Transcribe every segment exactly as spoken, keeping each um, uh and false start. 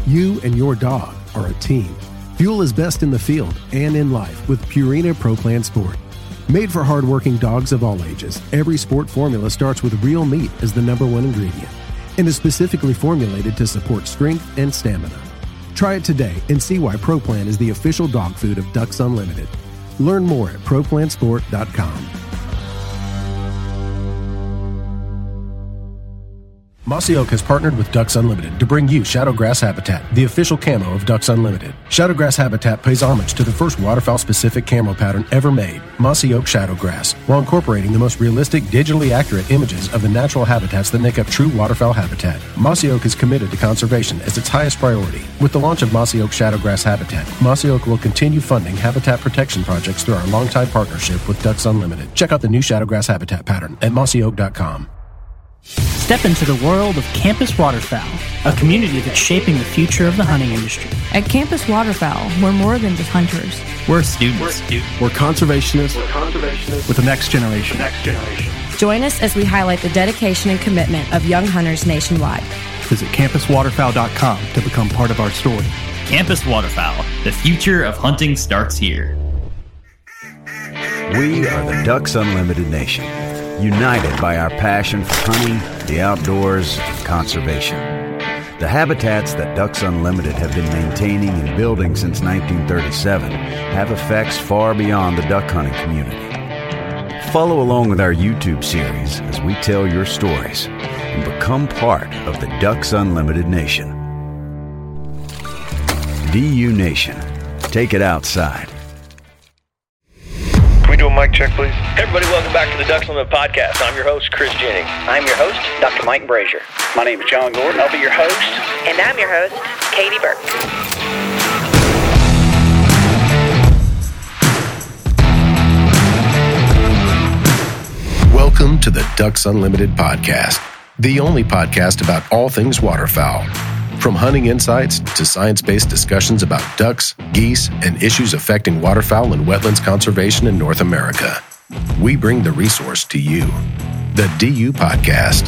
You and your dog are a team. Fuel is best in the field and in life with Purina Pro Plan Sport. Made for hardworking dogs of all ages, every sport formula starts with real meat as the number one ingredient and is specifically formulated to support strength and stamina. Try it today and see why Pro Plan is the official dog food of Ducks Unlimited. Learn more at pro plan sport dot com. Mossy Oak has partnered with Ducks Unlimited to bring you Shadowgrass Habitat, the official camo of Ducks Unlimited. Shadowgrass Habitat pays homage to the first waterfowl-specific camo pattern ever made, Mossy Oak Shadowgrass, while incorporating the most realistic, digitally accurate images of the natural habitats that make up true waterfowl habitat. Mossy Oak is committed to conservation as its highest priority. With the launch of Mossy Oak Shadowgrass Habitat, Mossy Oak will continue funding habitat protection projects through our longtime partnership with Ducks Unlimited. Check out the new Shadowgrass Habitat pattern at mossy oak dot com. Step into the world of Campus Waterfowl, a community that's shaping the future of the hunting industry. At Campus Waterfowl, we're more than just hunters. We're students. We're, students. we're conservationists. We're conservationists with the next generation. The next generation. Join us as we highlight the dedication and commitment of young hunters nationwide. Visit campus waterfowl dot com to become part of our story. Campus Waterfowl, the future of hunting starts here. We are the Ducks Unlimited Nation, united by our passion for hunting, the outdoors, and conservation. The habitats that Ducks Unlimited have been maintaining and building since nineteen thirty-seven have effects far beyond the duck hunting community. Follow along with our YouTube series as we tell your stories and become part of the Ducks Unlimited Nation. D U Nation. Take it outside. Can we do a mic check, please? Hey everybody, welcome back to the Ducks Unlimited Podcast. I'm your host, Chris Jennings. I'm your host, Doctor Mike Brazier. My name is John Gordon. I'll be your host. And I'm your host, Katie Burke. Welcome to the Ducks Unlimited Podcast, the only podcast about all things waterfowl. From hunting insights to science-based discussions about ducks, geese, and issues affecting waterfowl and wetlands conservation in North America, we bring the resource to you, the D U Podcast.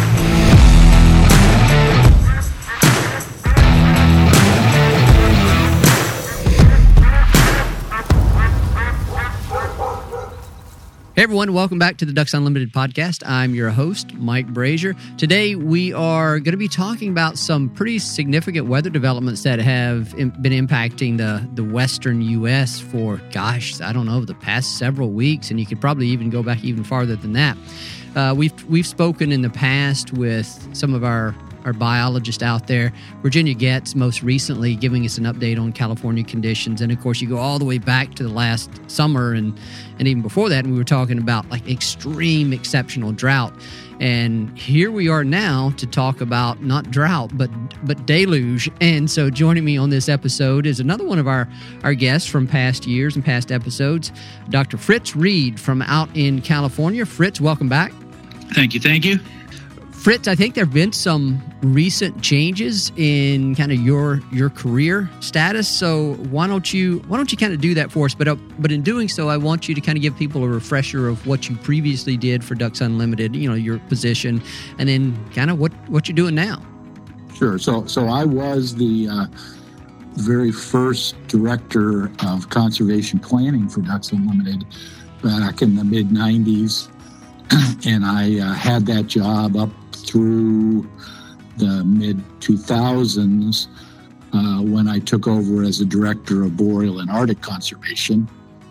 Hey everyone, welcome back to the Ducks Unlimited Podcast. I'm your host, Mike Brazier. Today we are going to be talking about some pretty significant weather developments that have been impacting the, the western U S for, gosh, I don't know, the past several weeks, and you could probably even go back even farther than that. Uh, we've we've spoken in the past with some of our our biologist out there, Virginia Getz, most recently giving us an update on California conditions. And of course, you go all the way back to the last summer and, and even before that, and we were talking about like extreme, exceptional drought. And here we are now to talk about not drought, but but deluge. And so joining me on this episode is another one of our, our guests from past years and past episodes, Doctor Fritz Reed from out in California. Fritz, welcome back. Thank you, thank you. Fritz, I think there have been some recent changes in kind of your your career status. So why don't you why don't you kind of do that for us? But uh, but in doing so, I want you to kind of give people a refresher of what you previously did for Ducks Unlimited. You know, your position, and then kind of what what you're doing now. Sure. So so I was the uh, very first director of conservation planning for Ducks Unlimited back in the mid nineties, and I uh, had that job up through the mid two thousands uh, when I took over as a director of boreal and Arctic conservation.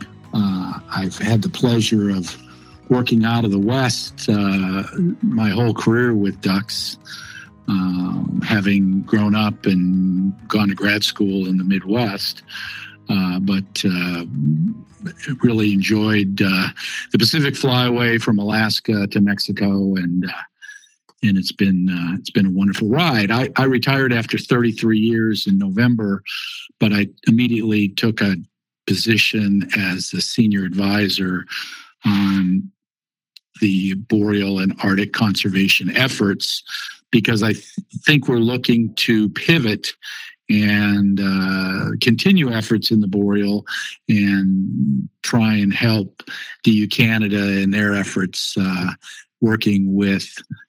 Uh, I've had the pleasure of working out of the West uh, my whole career with ducks, um, having grown up and gone to grad school in the Midwest. Uh, but uh, really enjoyed uh, the Pacific Flyway from Alaska to Mexico, and uh, and it's been uh, it's been a wonderful ride. I, I retired after thirty-three years in November, but I immediately took a position as the senior advisor on the boreal and Arctic conservation efforts, because I th- think we're looking to pivot and uh, continue efforts in the boreal and try and help D U Canada in their efforts uh, working with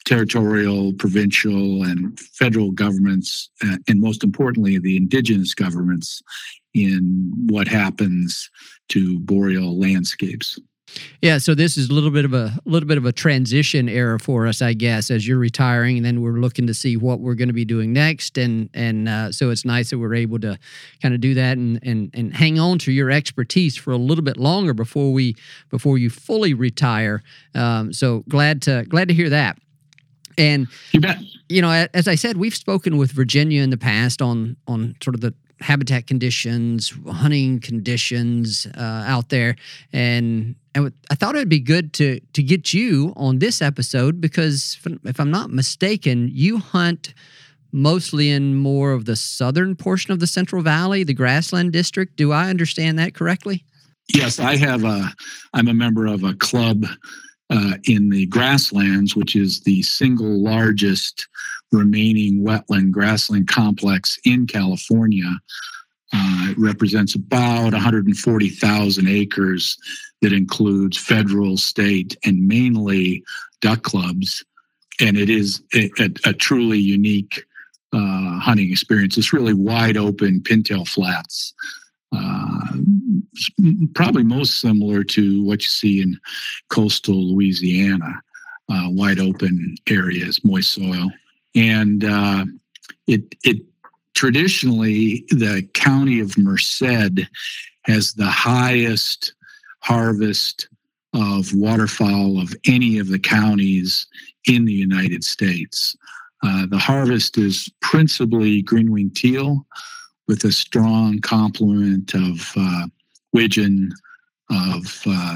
territorial, provincial, and federal governments, uh, and most importantly, the indigenous governments in what happens to boreal landscapes. Yeah, so this is a little bit of a little bit of a transition era for us, I guess, as you're retiring, and then we're looking to see what we're going to be doing next, and and uh, so it's nice that we're able to kind of do that and and and hang on to your expertise for a little bit longer before we before you fully retire. Um, so glad to glad to hear that. And you bet. You know, as I said, we've spoken with Virginia in the past on on sort of the habitat conditions, hunting conditions uh, out there, and, and I thought it'd be good to to get you on this episode because, if I'm not mistaken, you hunt mostly in more of the southern portion of the Central Valley, the grassland district. Do I understand that correctly? Yes, I have a. I'm a member of a club uh, in the grasslands, which is the single largest remaining wetland grassland complex in California. Uh, it represents about one hundred forty thousand acres that includes federal, state, and mainly duck clubs. And it is a, a, a truly unique uh, hunting experience. It's really wide open pintail flats, uh, probably most similar to what you see in coastal Louisiana, uh, wide open areas, moist soil. And uh, it it traditionally, the county of Merced has the highest harvest of waterfowl of any of the counties in the United States. Uh, the harvest is principally green-winged teal with a strong complement of uh, widgeon, of uh,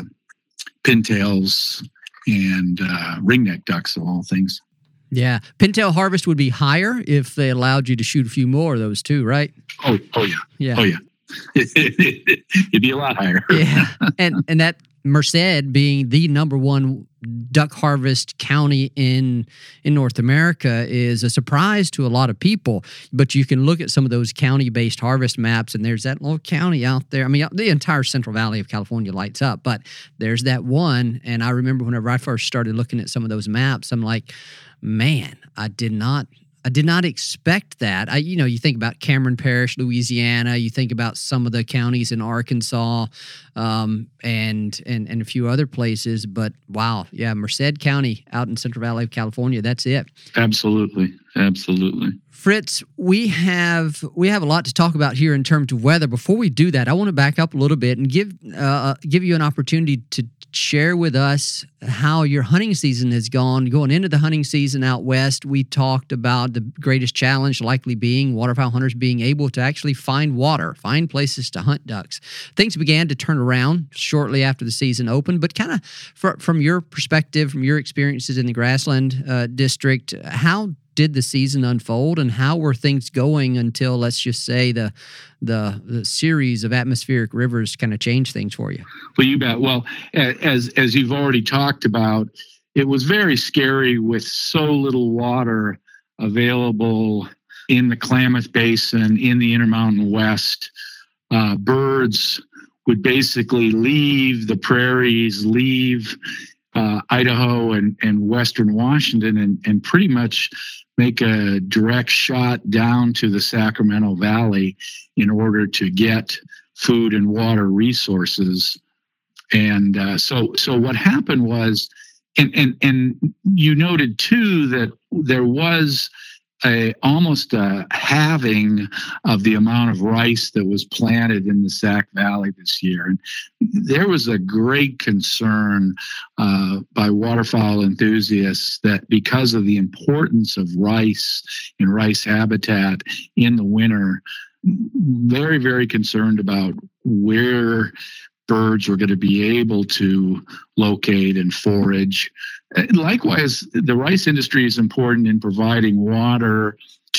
pintails, and uh, ringneck ducks, of all things. Yeah. Pintail harvest would be higher if they allowed you to shoot a few more of those too, right? Oh, oh yeah. Yeah. Oh, yeah. It'd be a lot higher. Yeah. And and that Merced being the number one duck harvest county in in North America is a surprise to a lot of people. But you can look at some of those county-based harvest maps, and there's that little county out there. I mean, the entire Central Valley of California lights up, but there's that one. And I remember whenever I first started looking at some of those maps, I'm like, man, I did not I did not expect that. I, you know, you think about Cameron Parish, Louisiana. You think about some of the counties in Arkansas, um, and and and a few other places. But wow, yeah, Merced County out in Central Valley of California. That's it. Absolutely, absolutely. Fritz, we have we have a lot to talk about here in terms of weather. Before we do that, I want to back up a little bit and give uh, give you an opportunity to share with us how your hunting season has gone. Going into the hunting season out west, we talked about the greatest challenge likely being waterfowl hunters being able to actually find water, find places to hunt ducks. Things began to turn around shortly after the season opened, but kind of fr- from your perspective, from your experiences in the grassland uh, district, how did the season unfold, and how were things going until, let's just say, the the, the series of atmospheric rivers kind of changed things for you? Well, you bet. Well, as as you've already talked about, it was very scary with so little water available in the Klamath Basin, in the Intermountain West. Uh, birds would basically leave the prairies, leave uh, Idaho and, and Western Washington, and, and pretty much make a direct shot down to the Sacramento Valley in order to get food and water resources. And uh, so so what happened was, and, and, and you noted too that there was a almost a halving of the amount of rice that was planted in the Sac Valley this year. And there was a great concern uh, by waterfowl enthusiasts that because of the importance of rice and rice habitat in the winter, very, very concerned about where birds were going to be able to locate and forage. Likewise, the rice industry is important in providing water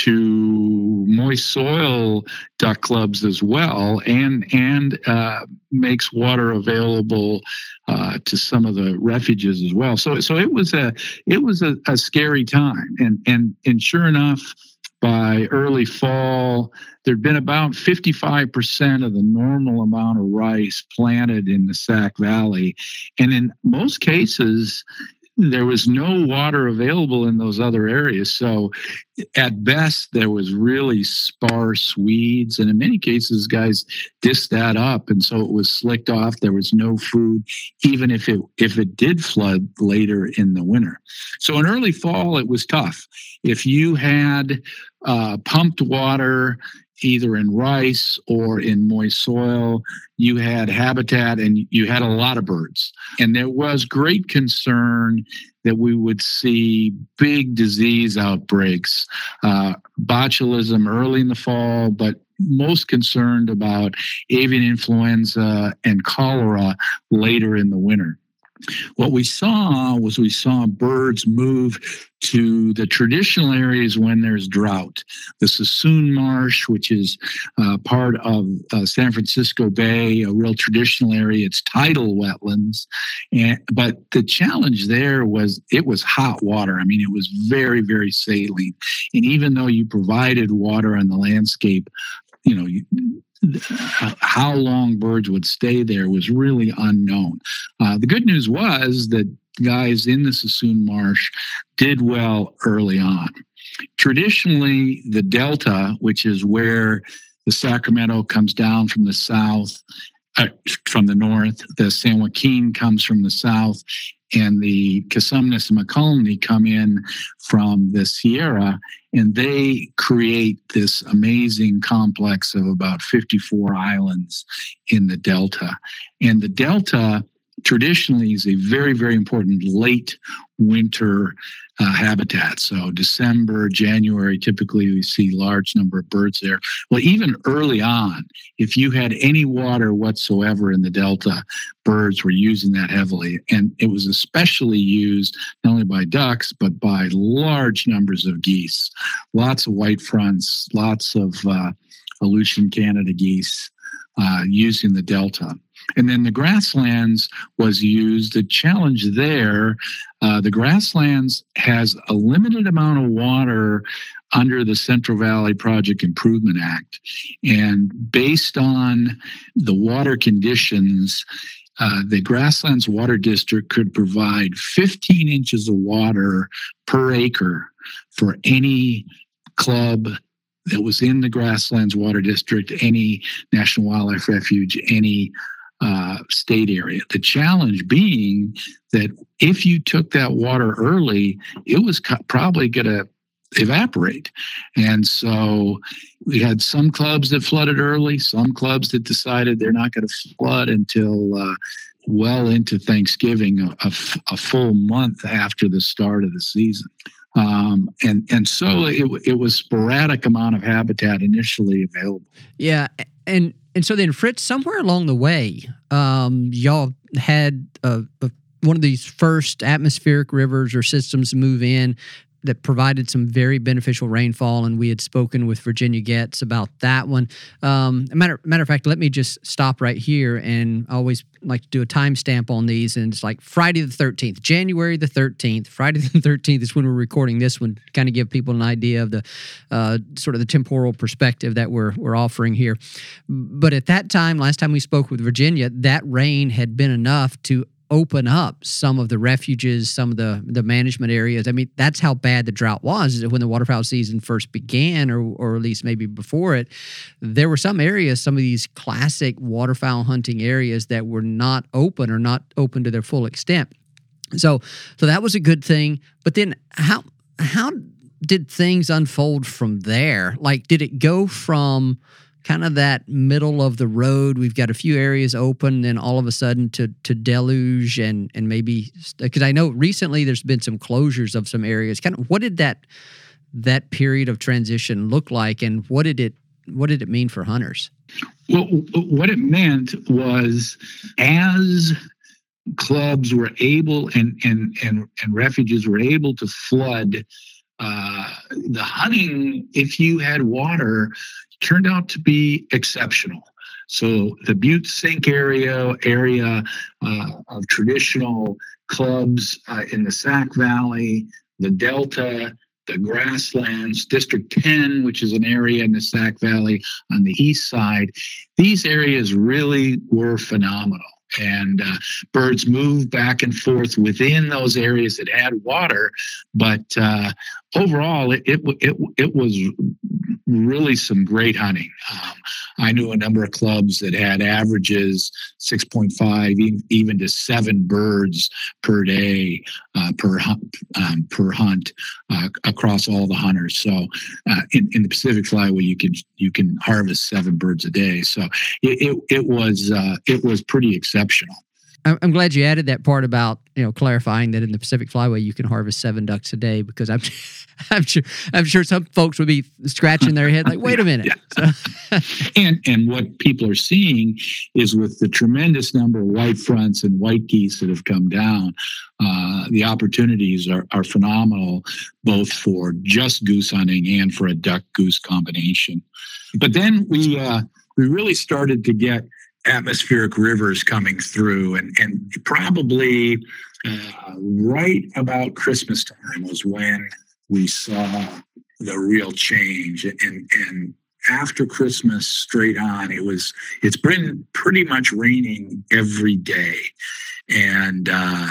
to moist soil duck clubs as well, and and uh, makes water available uh, to some of the refuges as well. So so it was a it was a, a scary time, and and and sure enough, by early fall, there'd been about fifty-five percent of the normal amount of rice planted in the Sac Valley. And in most cases, there was no water available in those other areas. So at best, there was really sparse weeds. And in many cases, guys dished that up. And so it was slicked off. There was no food, even if it if it did flood later in the winter. So in early fall, it was tough. If you had uh, pumped water, either in rice or in moist soil, you had habitat and you had a lot of birds. And there was great concern that we would see big disease outbreaks, uh, botulism early in the fall, but most concerned about avian influenza and cholera later in the winter. What we saw was we saw birds move to the traditional areas when there's drought. The Sassoon Marsh, which is uh, part of uh, San Francisco Bay, a real traditional area. It's tidal wetlands. And, but the challenge there was it was hot water. I mean, it was very, very saline. And even though you provided water on the landscape, you know, you, how long birds would stay there was really unknown. Uh, the good news was that guys in the Sassoon Marsh did well early on. Traditionally, the Delta, which is where the Sacramento comes down from the south, uh, from the north, the San Joaquin comes from the south, and the Cosumnes and McCulney come in from the Sierra, and they create this amazing complex of about fifty-four islands in the Delta. And the Delta traditionally is a very, very important late winter uh, habitat. So December, January, typically we see large number of birds there. Well, even early on, if you had any water whatsoever in the Delta, birds were using that heavily. And it was especially used not only by ducks, but by large numbers of geese. Lots of white fronts, lots of uh, Aleutian Canada geese uh, using the Delta. And then the grasslands was used. The challenge there, uh, the grasslands has a limited amount of water under the Central Valley Project Improvement Act. And based on the water conditions, uh, the Grasslands Water District could provide fifteen inches of water per acre for any club that was in the Grasslands Water District, any National Wildlife Refuge, any Uh, state area. The challenge being that if you took that water early, it was co- probably going to evaporate. And so we had some clubs that flooded early, some clubs that decided they're not going to flood until uh, well into Thanksgiving, a, a, a full month after the start of the season. Um, and, and so it, it was sporadic amount of habitat initially available. Yeah. And And so then, Fritz, somewhere along the way, um, y'all had a, a, one of these first atmospheric rivers or systems move in that provided some very beneficial rainfall, and we had spoken with Virginia Getz about that one. Um, matter, matter of fact, let me just stop right here, and I always like to do a timestamp on these, and it's like Friday the thirteenth, January the thirteenth. Friday the thirteenth is when we're recording this one, kind of give people an idea of the uh, sort of the temporal perspective that we're we're offering here. But at that time, last time we spoke with Virginia, that rain had been enough to open up some of the refuges, some of the, the management areas. I mean, that's how bad the drought was, is that when the waterfowl season first began, or or at least maybe before it, there were some areas, some of these classic waterfowl hunting areas that were not open or not open to their full extent. So so that was a good thing. But then how how did things unfold from there? Like, did it go from kind of that middle of the road, we've got a few areas open, then all of a sudden to to deluge and and maybe, because I know recently there's been some closures of some areas. Kind of what did that that period of transition look like, and what did it what did it mean for hunters? Well, what it meant was, as clubs were able and and and, and refuges were able to flood, uh, the hunting, if you had water, turned out to be exceptional. So the Butte Sink area area uh, of traditional clubs uh, in the Sac Valley, the Delta, the Grasslands, District ten, which is an area in the Sac Valley on the east side, these areas really were phenomenal. and uh, birds moved back and forth within those areas that had water. But uh, overall, it, it it it was really some great hunting. Um, I knew a number of clubs that had averages six point five, even, even to seven birds per day uh, per hunt, um, per hunt uh, across all the hunters. So uh, in, in the Pacific Flyway, you can you can harvest seven birds a day. So it it, it was uh, it was pretty exceptional. I'm glad you added that part about, you know, clarifying that in the Pacific Flyway you can harvest seven ducks a day, because I'm I'm sure I'm sure some folks would be scratching their head like, wait a minute. Yeah. So. and and what people are seeing is, with the tremendous number of white fronts and white geese that have come down, uh, the opportunities are, are phenomenal, both for just goose hunting and for a duck goose combination. But then we uh, we really started to get atmospheric rivers coming through, and, and probably uh, right about Christmas time was when we saw the real change. And, and after Christmas straight on, it was, it's been pretty much raining every day. And uh,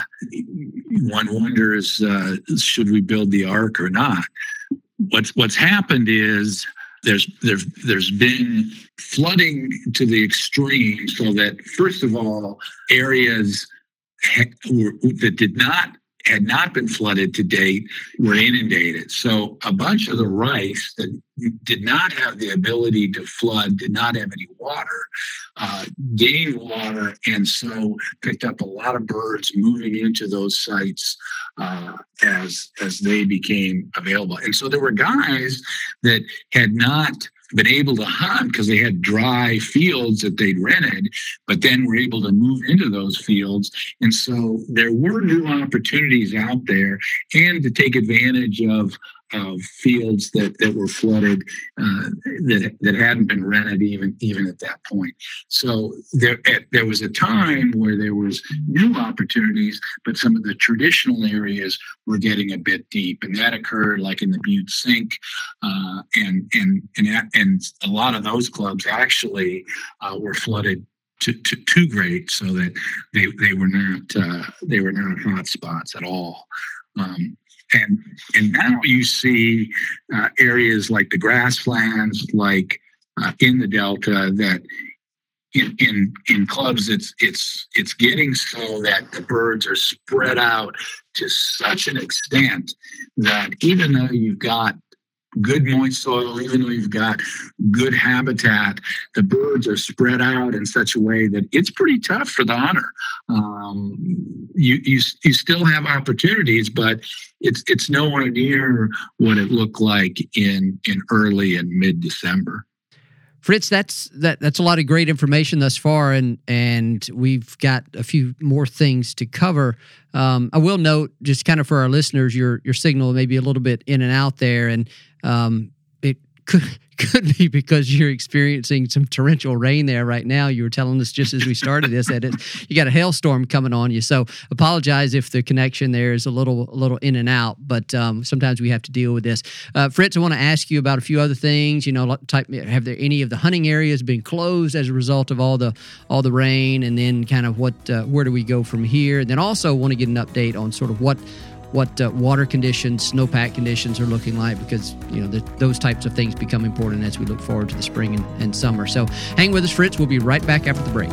one wonders, uh, should we build the ark or not? What's, what's happened is, There's there's there's been flooding to the extreme, so that, first of all, areas ha- were, that did not had not been flooded to date were inundated. So a bunch of the rice that did not have the ability to flood, did not have any water, uh, gained water, and so picked up a lot of birds moving into those sites uh, as as they became available. And so there were guys that had not been able to hunt because they had dry fields that they'd rented, but then were able to move into those fields. And so there were new opportunities out there, and to take advantage of of fields that, that were flooded uh, that that hadn't been rented even even at that point. So there there was a time where there was new opportunities, but some of the traditional areas were getting a bit deep, and that occurred like in the Butte Sink, uh, and and and and a lot of those clubs actually uh, were flooded to, to too great, so that they they were not uh, they were not hot spots at all. Um, And and now you see uh, areas like the grasslands, like uh, in the Delta, that in, in in clubs it's it's it's getting so that the birds are spread out to such an extent that even though you've got good moist soil, even though you've got good habitat, the birds are spread out in such a way that it's pretty tough for the hunter. Um, you, you you still have opportunities, but it's it's nowhere near what it looked like in in early and mid-December. Fritz, that's that that's a lot of great information thus far, and and we've got a few more things to cover. Um, I will note, just kind of for our listeners, your your signal may be a little bit in and out there, and um, it could could be because you're experiencing some torrential rain there right now. You were telling us just as we started this that it, you got a hailstorm coming on you. So apologize if the connection there is a little a little in and out, but um, sometimes we have to deal with this. Uh, Fritz, I want to ask you about a few other things. You know, type, have there any of the hunting areas been closed as a result of all the all the rain, and then kind of what uh, where do we go from here? And then also want to get an update on sort of what. what uh, water conditions, snowpack conditions are looking like, because, you know, the, those types of things become important as we look forward to the spring and, and summer. So hang with us, Fritz. We'll be right back after the break.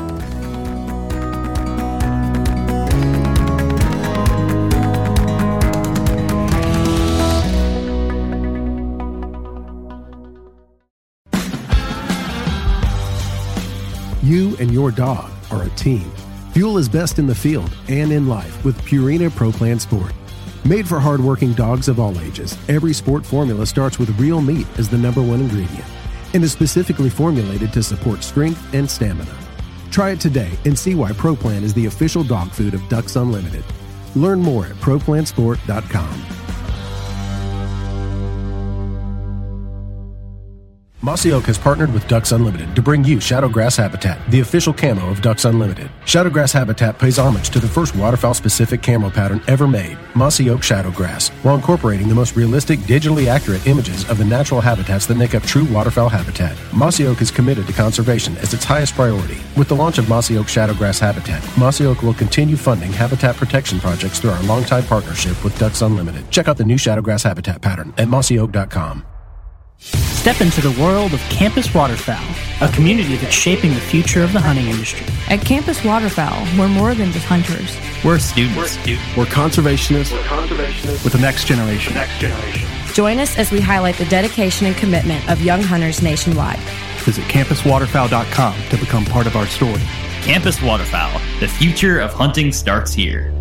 You and your dog are a team. Fuel is best in the field and in life with Purina Pro Plan Sport. Made for hardworking dogs of all ages, every sport formula starts with real meat as the number one ingredient and is specifically formulated to support strength and stamina. Try it today and see why Pro Plan is the official dog food of Ducks Unlimited. Learn more at pro plan sport dot com. Mossy Oak has partnered with Ducks Unlimited to bring you Shadowgrass Habitat, the official camo of Ducks Unlimited. Shadowgrass Habitat pays homage to the first waterfowl-specific camo pattern ever made, Mossy Oak Shadowgrass, while incorporating the most realistic, digitally accurate images of the natural habitats that make up true waterfowl habitat. Mossy Oak is committed to conservation as its highest priority. With the launch of Mossy Oak Shadowgrass Habitat, Mossy Oak will continue funding habitat protection projects through our longtime partnership with Ducks Unlimited. Check out the new Shadowgrass Habitat pattern at mossy oak dot com. Step into the world of Campus Waterfowl, a community that's shaping the future of the hunting industry. At Campus Waterfowl, we're more than just hunters. We're students. We're, students. We're conservationists. We're conservationists with the next generation. Next generation. Join us as we highlight the dedication and commitment of young hunters nationwide. Visit campus waterfowl dot com to become part of our story. Campus Waterfowl, the future of hunting starts here.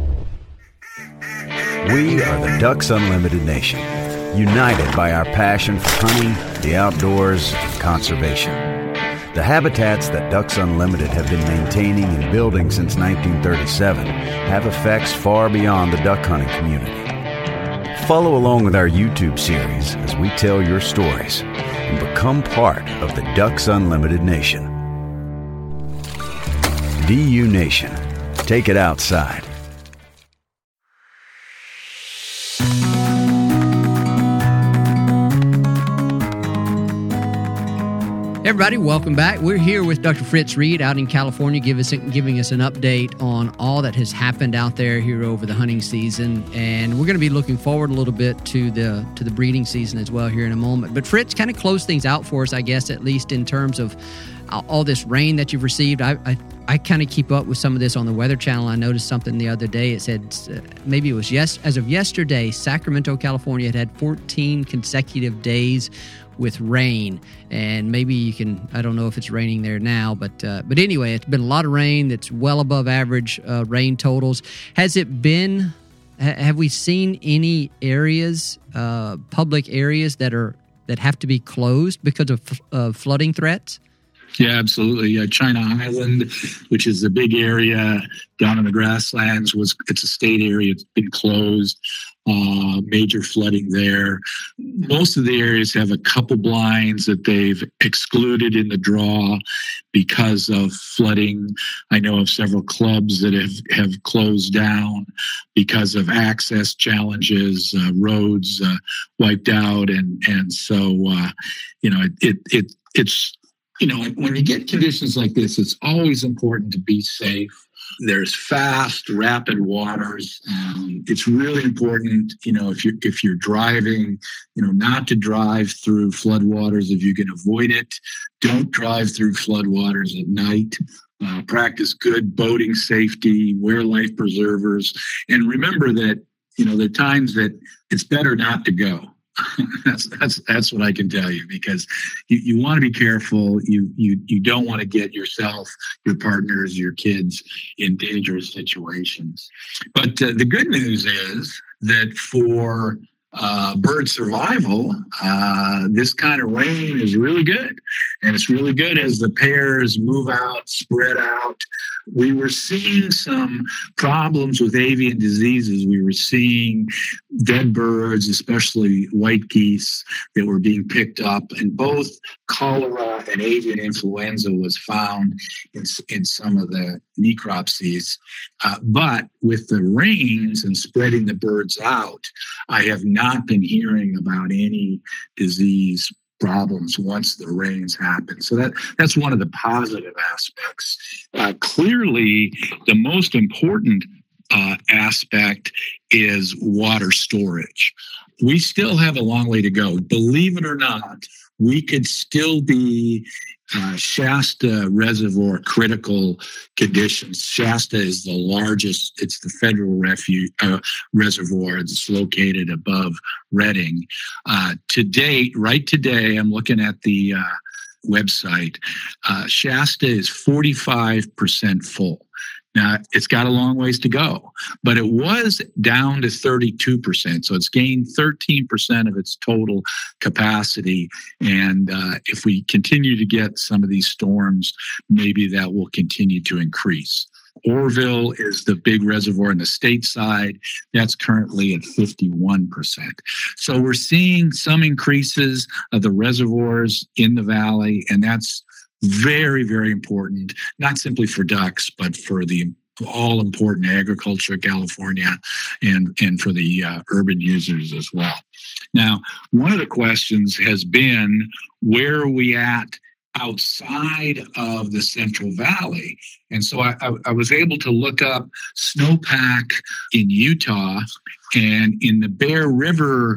We are the Ducks Unlimited Nation, united by our passion for hunting, the outdoors, and conservation. The habitats that Ducks Unlimited have been maintaining and building since nineteen thirty-seven have effects far beyond the duck hunting community. Follow along with our YouTube series as we tell your stories and become part of the Ducks Unlimited Nation. D U Nation, take it outside. Everybody, welcome back. We're here with Doctor Fritz Reed out in California, give us, giving us an update on all that has happened out there here over the hunting season, and we're going to be looking forward a little bit to the to the breeding season as well here in a moment. But Fritz, kind of close things out for us, I guess, at least in terms of all this rain that you've received. I I, I kind of keep up with some of this on the Weather Channel. I noticed something the other day. It said uh, maybe it was yes as of yesterday, Sacramento, California had had fourteen consecutive days with rain, and maybe you can, I don't know if it's raining there now, but uh, but anyway, it's been a lot of rain. That's well above average uh, rain totals. Has it been, ha- have we seen any areas, uh, public areas that are, that have to be closed because of uh, flooding threats? Yeah, absolutely. Uh, China Island, which is a big area down in the grasslands, was it's a state area. It's been closed. Uh, major flooding there. Most of the areas have a couple blinds that they've excluded in the draw because of flooding. I know of several clubs that have, have closed down because of access challenges, uh, roads uh, wiped out, and and so uh, you know it, it it it's you know when you get conditions like this, it's always important to be safe. There's fast, rapid waters. Um, it's really important, you know, if you're if you're driving, you know, not to drive through floodwaters if you can avoid it. Don't drive through floodwaters at night. Uh, practice good boating safety. Wear life preservers, and remember that you know there are times that it's better not to go. that's that's that's what I can tell you, because you, you want to be careful. You you you don't want to get yourself, your partners, your kids in dangerous situations. But uh, the good news is that for uh, bird survival, uh, this kind of rain is really good, and it's really good as the pairs move out, spread out. We were seeing some problems with avian diseases. We were seeing dead birds, especially white geese, that were being picked up. And both cholera and avian influenza was found in, in some of the necropsies. Uh, but with the rains and spreading the birds out, I have not been hearing about any disease problems once the rains happen. So that that's one of the positive aspects. Uh, clearly, the most important uh, aspect is water storage. We still have a long way to go. Believe it or not, we could still be uh, Shasta Reservoir critical conditions. Shasta is the largest, it's the federal refuge, uh, reservoir that's located above Redding. Uh, to date, right today, I'm looking at the uh, website, uh, Shasta is forty-five percent full. Now, it's got a long ways to go, but it was down to thirty-two percent. So it's gained thirteen percent of its total capacity. And uh, if we continue to get some of these storms, maybe that will continue to increase. Orville is the big reservoir in the state side. That's currently at fifty-one percent. So we're seeing some increases of the reservoirs in the valley, and that's very, very important, not simply for ducks, but for the all important agriculture of California and, and for the uh, urban users as well. Now, one of the questions has been, where are we at outside of the Central Valley? And so I, I, I was able to look up snowpack in Utah, and in the Bear River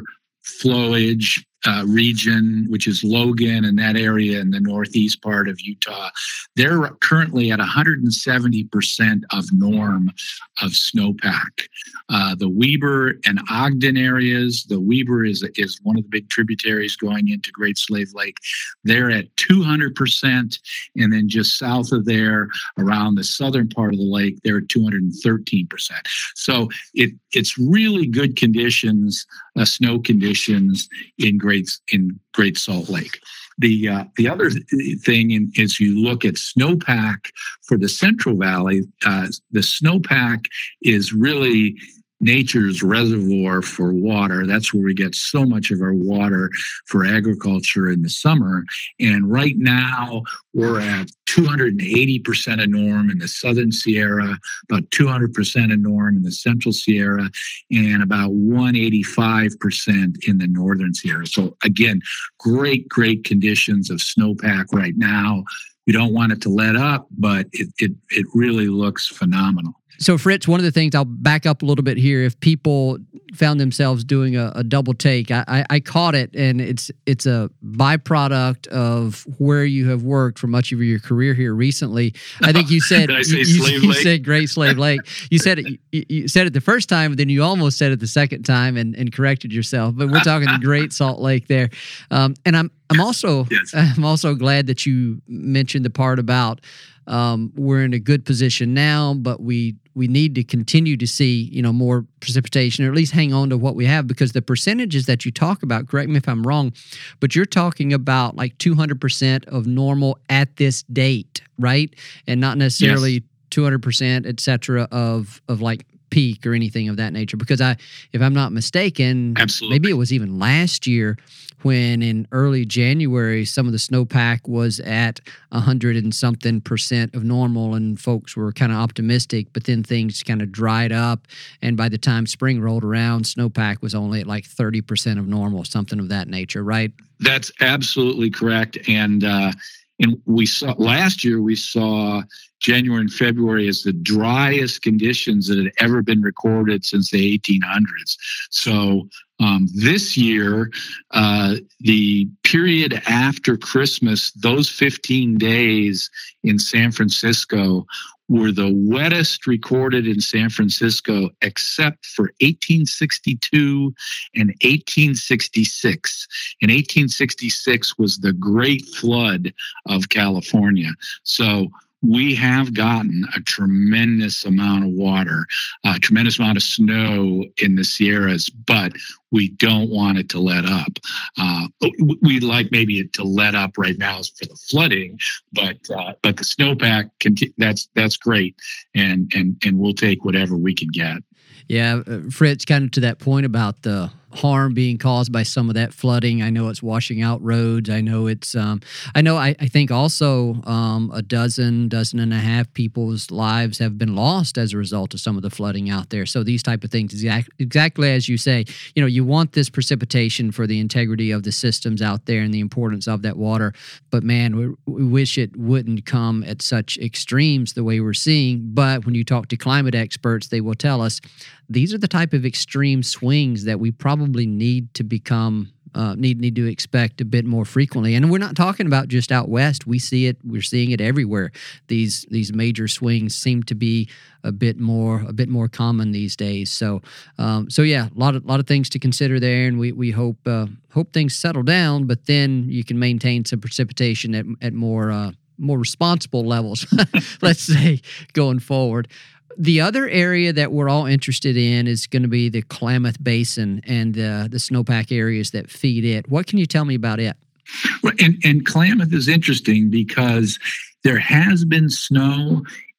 flowage uh, region, which is Logan and that area in the northeast part of Utah, they're currently at one hundred seventy percent of norm of snowpack. Uh, the Weber and Ogden areas, the Weber is, is one of the big tributaries going into Great Slave Lake. They're at two hundred percent. And then just south of there, around the southern part of the lake, they're at two hundred thirteen percent. So it it's really good conditions, uh, snow conditions in Great in Great Salt Lake. The uh, the other thing in, is you look at snowpack for the Central Valley. Uh, the snowpack is really nature's reservoir for water. That's where we get so much of our water for agriculture in the summer. And right now we're at two hundred eighty percent of norm in the Southern Sierra, about two hundred percent of norm in the Central Sierra, and about one hundred eighty-five percent in the Northern Sierra. So again, great, great conditions of snowpack right now. We don't want it to let up, but it it, it really looks phenomenal. So, Fritz, one of the things, I'll back up a little bit here. If people found themselves doing a, a double take, I, I, I caught it, and it's it's a byproduct of where you have worked for much of your career here recently. I think you said Did I say you, Slave you Lake? said Great Slave Lake. You said it. You, you said it the first time, but then you almost said it the second time and, and corrected yourself. But we're talking the Great Salt Lake there, um, and I'm I'm also Yes. I'm also glad that you mentioned the part about um, we're in a good position now, but we. we need to continue to see, you know, more precipitation, or at least hang on to what we have, because the percentages that you talk about, correct me if I'm wrong, but you're talking about like two hundred percent of normal at this date, right? And not necessarily yes. two hundred percent, et cetera, of, of like peak or anything of that nature. Because I, if I'm not mistaken, Absolutely. maybe it was even last year when in early January, some of the snowpack was at a hundred and something percent of normal, and folks were kind of optimistic, but then things kind of dried up. And by the time spring rolled around, snowpack was only at like thirty percent of normal, something of that nature, right? That's absolutely correct. And, uh, and we saw last year, we saw January and February as the driest conditions that had ever been recorded since the eighteen hundreds. So um, this year, uh, the period after Christmas, those fifteen days in San Francisco were the wettest recorded in San Francisco, except for eighteen sixty-two and eighteen sixty-six. And eighteen sixty-six was the Great Flood of California. So we have gotten a tremendous amount of water, a tremendous amount of snow in the Sierras, but we don't want it to let up. Uh, we'd like maybe it to let up right now for the flooding, but uh, but the snowpack, that's that's great, and and and we'll take whatever we can get. Yeah, uh, Fritz, kind of to that point about the harm being caused by some of that flooding. I know it's washing out roads. I know it's, um, I know, I, I think also um, a dozen, dozen and a half people's lives have been lost as a result of some of the flooding out there. So these type of things, exact, exactly as you say, you know, you want this precipitation for the integrity of the systems out there and the importance of that water. But man, we, we wish it wouldn't come at such extremes the way we're seeing. But when you talk to climate experts, they will tell us these are the type of extreme swings that we probably need to become, uh, need need to expect a bit more frequently. And we're not talking about just out west. We see it. We're seeing it everywhere. These these major swings seem to be a bit more a bit more common these days. So um, so yeah, a lot of lot of things to consider there. And we we hope uh, hope things settle down. But then you can maintain some precipitation at at more uh, more responsible levels. Let's say going forward. The other area that we're all interested in is going to be the Klamath Basin and uh, the snowpack areas that feed it. What can you tell me about it? Well, and, and Klamath is interesting because there has been snow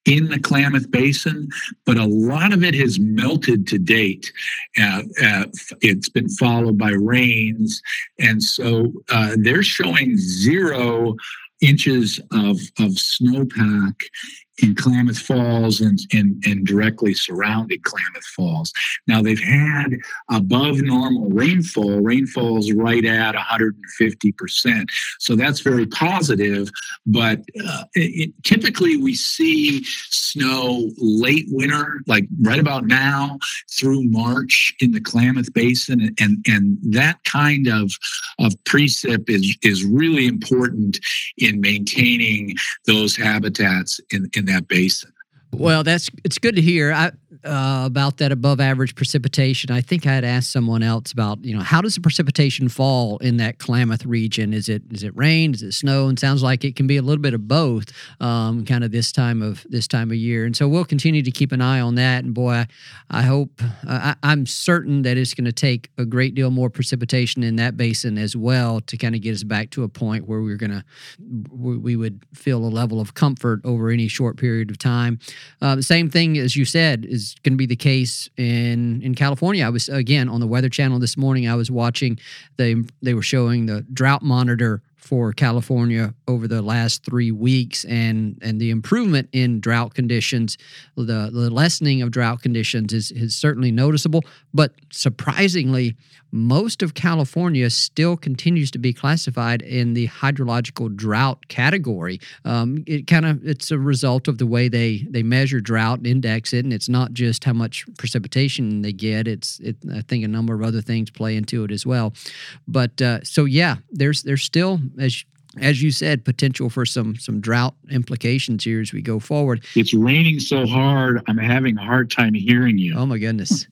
in the Klamath Basin, but a lot of it has melted to date. Uh, uh, it's been followed by rains, and so uh, they're showing zero inches of, of snowpack in Klamath Falls and, and, and directly surrounding Klamath Falls. Now, they've had above normal rainfall. Rainfall's right at one hundred fifty percent. So that's very positive. But uh, it, typically we see snow late winter, like right about now through March in the Klamath Basin. And, and that kind of, of precip is, is really important in maintaining those habitats in, in that basin. Well, that's it's good to hear I, uh, about that above average precipitation. I think I had asked someone else about, you know, how does the precipitation fall in that Klamath region? Is it is it rain? Is it snow? And sounds like it can be a little bit of both, um, kind of this time of this time of year. And so we'll continue to keep an eye on that. And boy, I, I hope uh, I, I'm certain that it's going to take a great deal more precipitation in that basin as well to kind of get us back to a point where we're going to we would feel a level of comfort over any short period of time. Uh, the same thing, as you said, is going to be the case in, in California. I was, again, on the Weather Channel this morning, I was watching, they, they were showing the drought monitor for California over the last three weeks and, and the improvement in drought conditions, the, the lessening of drought conditions is, is certainly noticeable. But surprisingly, most of California still continues to be classified in the hydrological drought category. Um, it kind of it's a result of the way they, they measure drought and index it, and it's not just how much precipitation they get. It's it, I think a number of other things play into it as well. But uh, so yeah, there's there's still as as you said, potential for some some drought implications here as we go forward. It's raining so hard, I'm having a hard time hearing you. Oh my goodness!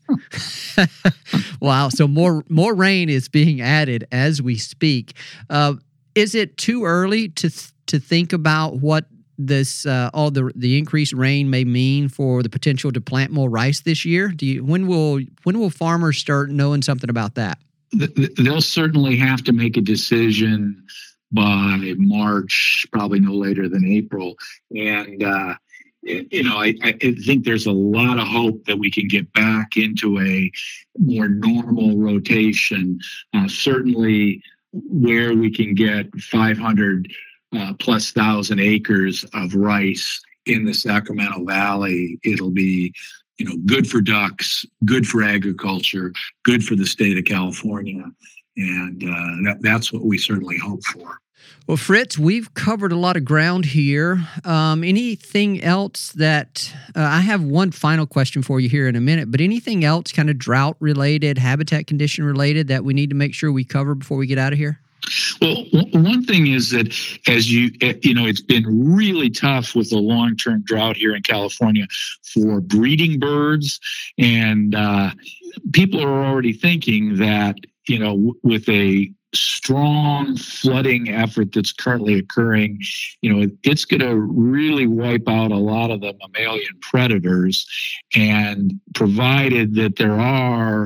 Wow. So more more rain is being added as we speak. Uh, is it too early to th- to think about what this uh, all the the increased rain may mean for the potential to plant more rice this year? Do you when will when will farmers start knowing something about that? They'll certainly have to make a decision by March, probably no later than April. And, uh, you know, I, I think there's a lot of hope that we can get back into a more normal rotation. Uh, certainly where we can get five hundred uh, plus thousand acres of rice in the Sacramento Valley, it'll be, you know, good for ducks, good for agriculture, good for the state of California. And uh, that, that's what we certainly hope for. Well, Fritz, we've covered a lot of ground here. Um, anything else that uh, I have one final question for you here in a minute, but anything else kind of drought related, habitat condition related that we need to make sure we cover before we get out of here? Well, one thing is that as you, you know, it's been really tough with the long-term drought here in California for breeding birds. And uh, people are already thinking that, you know, with a strong flooding effort that's currently occurring, you know, it's going to really wipe out a lot of the mammalian predators. And provided that there are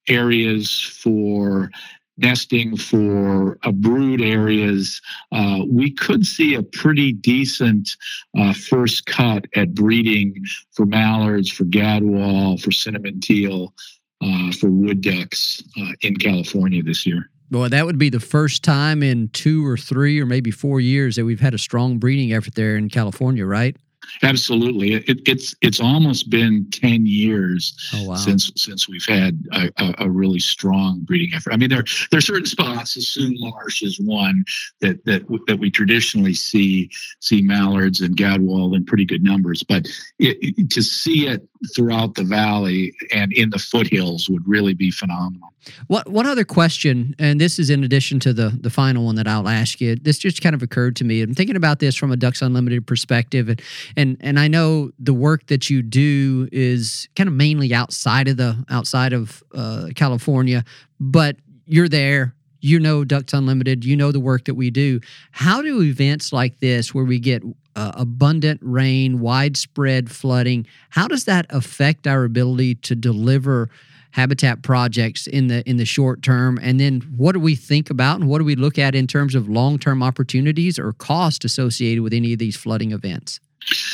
areas for nesting, for uh, brood areas, uh, we could see a pretty decent uh, first cut at breeding for mallards, for gadwall, for cinnamon teal, uh, for wood ducks uh, in California this year. Well, that would be the first time in two or three or maybe four years that we've had a strong breeding effort there in California, right? Absolutely. It, it's it's almost been ten years oh, wow. since since we've had a, a, a really strong breeding effort. I mean, there there are certain spots. Sassoon Marsh is one that that that we traditionally see see mallards and gadwall in pretty good numbers, but it, it, to see it throughout the valley and in the foothills would really be phenomenal. What one other question, and this is in addition to the the final one that I'll ask you. This just kind of occurred to me. I'm thinking about this from a Ducks Unlimited perspective, and and and I know the work that you do is kind of mainly outside of the outside of uh, California, but you're there. You know Ducks Unlimited. You know the work that we do. How do events like this, where we get uh, abundant rain, widespread flooding, how does that affect our ability to deliver habitat projects in the in the short term? And then what do we think about and what do we look at in terms of long-term opportunities or cost associated with any of these flooding events?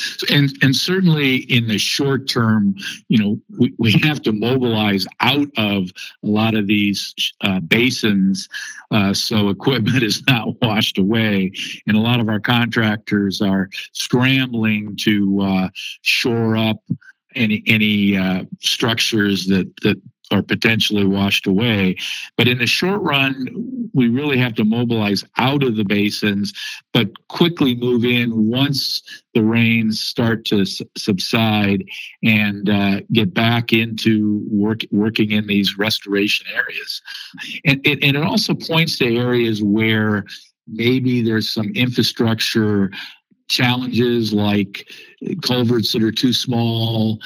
And and certainly in the short term, you know, we, we have to mobilize out of a lot of these uh, basins uh, so equipment is not washed away. And a lot of our contractors are scrambling to uh, shore up any any uh, structures that that are potentially washed away. But in the short run, we really have to mobilize out of the basins, but quickly move in once the rains start to s- subside and uh, get back into work, working in these restoration areas. And it, and it also points to areas where maybe there's some infrastructure challenges, like culverts that are too small.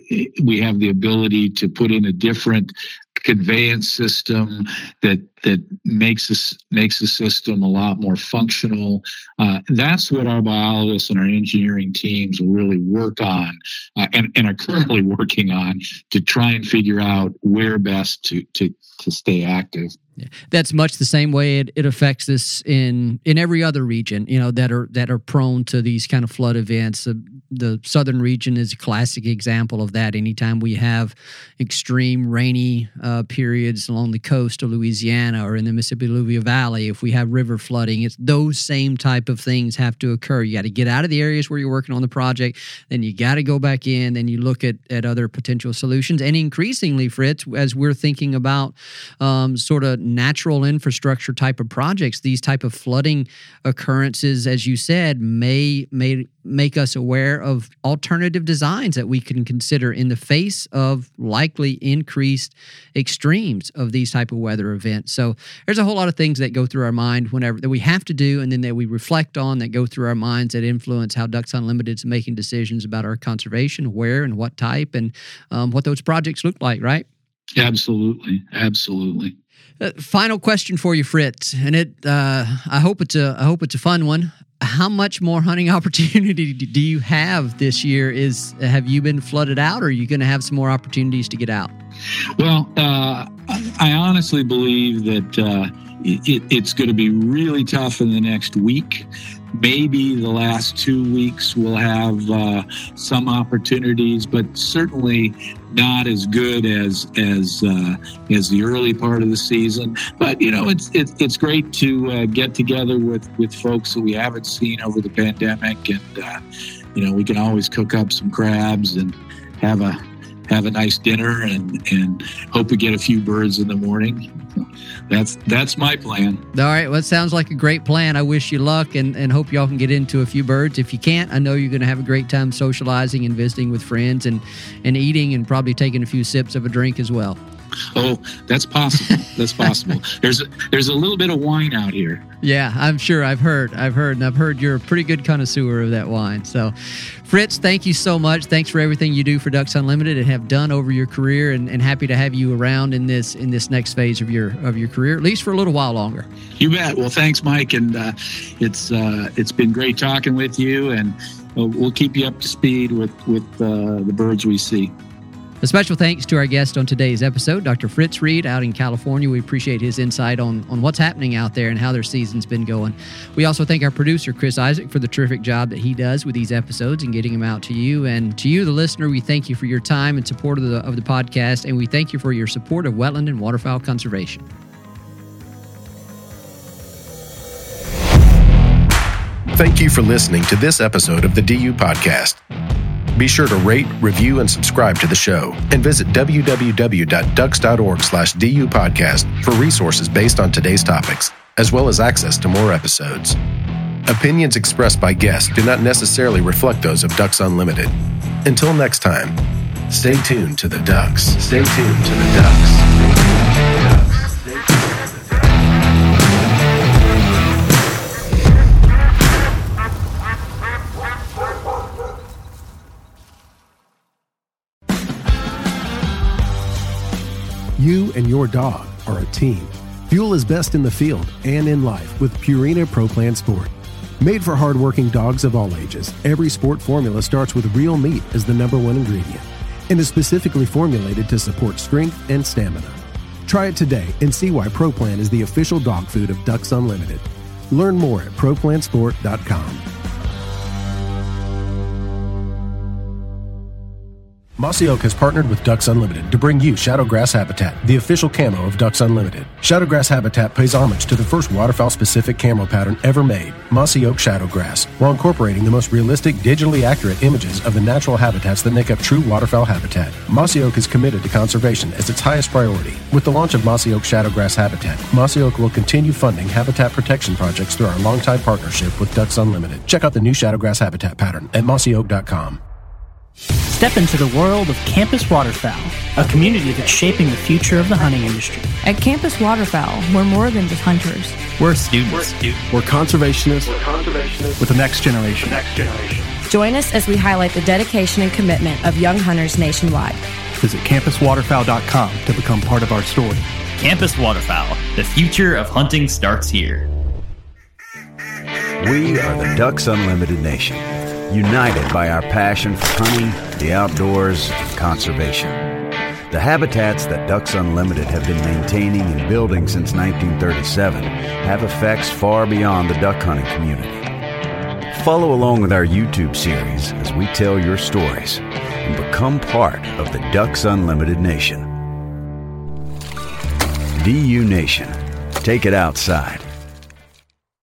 We have the ability to put in a different conveyance system that that makes this makes the system a lot more functional. Uh, that's what our biologists and our engineering teams will really work on, uh, and, and are currently working on, to try and figure out where best to to to stay active. Yeah. That's much the same way it, it affects us in, in every other region, you know, that are that are prone to these kind of flood events. Uh, the southern region is a classic example of that. Anytime we have extreme rainy uh, periods along the coast of Louisiana or in the Mississippi Alluvial Valley, if we have river flooding, it's those same type of things have to occur. You got to get out of the areas where you're working on the project, then you got to go back in, then you look at, at other potential solutions. And increasingly, Fritz, as we're thinking about um, sort of natural infrastructure type of projects, these type of flooding occurrences, as you said, may may make us aware of alternative designs that we can consider in the face of likely increased extremes of these type of weather events. So there's a whole lot of things that go through our mind whenever that we have to do, and then that we reflect on, that go through our minds, that influence how Ducks Unlimited is making decisions about our conservation, where and what type, and um, what those projects look like, right? Absolutely. Absolutely. Uh, final question for you, Fritz, and it uh, I hope it's a I hope it's a fun one. How much more hunting opportunity do you have this year? Is have you been flooded out, or are you going to have some more opportunities to get out? Well, uh, I honestly believe that uh, it, it's going to be really tough in the next week. Maybe the last two weeks we'll have uh, some opportunities, but certainly not as good as as uh, as the early part of the season. But you know, it's it's, it's great to uh, get together with, with folks that we haven't seen over the pandemic, and uh, you know, we can always cook up some crabs and have a have a nice dinner, and and hope we get a few birds in the morning. That's that's my plan. All right. Well, it sounds like a great plan. I wish you luck, and, and hope y'all can get into a few birds. If you can't, I know you're going to have a great time socializing and visiting with friends, and, and eating, and probably taking a few sips of a drink as well. Oh, that's possible. That's possible. There's a, there's a little bit of wine out here. Yeah, I'm sure. I've heard. I've heard, and I've heard you're a pretty good connoisseur of that wine. So, Fritz, thank you so much. Thanks for everything you do for Ducks Unlimited and have done over your career, and, and happy to have you around in this in this next phase of your of your career, at least for a little while longer. You bet. Well, thanks, Mike, and uh, it's uh, it's been great talking with you, and we'll, we'll keep you up to speed with with uh, the birds we see. A special thanks to our guest on today's episode, Doctor Fritz Reed out in California. We appreciate his insight on, on what's happening out there and how their season's been going. We also thank our producer, Chris Isaac, for the terrific job that he does with these episodes and getting them out to you. And to you, the listener, we thank you for your time and support of the, of the podcast, and we thank you for your support of wetland and waterfowl conservation. Thank you for listening to this episode of the D U Podcast. Be sure to rate, review, and subscribe to the show, and visit w w w dot ducks dot org slash d u podcast for resources based on today's topics, as well as access to more episodes. Opinions expressed by guests do not necessarily reflect those of Ducks Unlimited. Until next time, stay tuned to the Ducks. Stay tuned to the Ducks. You and your dog are a team. Fuel is best in the field and in life with Purina Pro Plan Sport. Made for hardworking dogs of all ages, every sport formula starts with real meat as the number one ingredient and is specifically formulated to support strength and stamina. Try it today and see why Pro Plan is the official dog food of Ducks Unlimited. Learn more at pro plan sport dot com. Mossy Oak has partnered with Ducks Unlimited to bring you Shadowgrass Habitat, the official camo of Ducks Unlimited. Shadowgrass Habitat pays homage to the first waterfowl-specific camo pattern ever made, Mossy Oak Shadowgrass, while incorporating the most realistic, digitally accurate images of the natural habitats that make up true waterfowl habitat. Mossy Oak is committed to conservation as its highest priority. With the launch of Mossy Oak Shadowgrass Habitat, Mossy Oak will continue funding habitat protection projects through our longtime partnership with Ducks Unlimited. Check out the new Shadowgrass Habitat pattern at mossy oak dot com. Step into the world of Campus Waterfowl, a community that's shaping the future of the hunting industry. At Campus Waterfowl, we're more than just hunters. We're students. We're, students. we're conservationists. We're conservationists with the next generation. The next generation. Join us as we highlight the dedication and commitment of young hunters nationwide. Visit campus waterfowl dot com to become part of our story. Campus Waterfowl, the future of hunting starts here. We are the Ducks Unlimited Nation, united by our passion for hunting, the outdoors, and conservation. The habitats that Ducks Unlimited have been maintaining and building since nineteen thirty-seven have effects far beyond the duck hunting community. Follow along with our YouTube series as we tell your stories and become part of the Ducks Unlimited Nation. D U Nation, take it outside.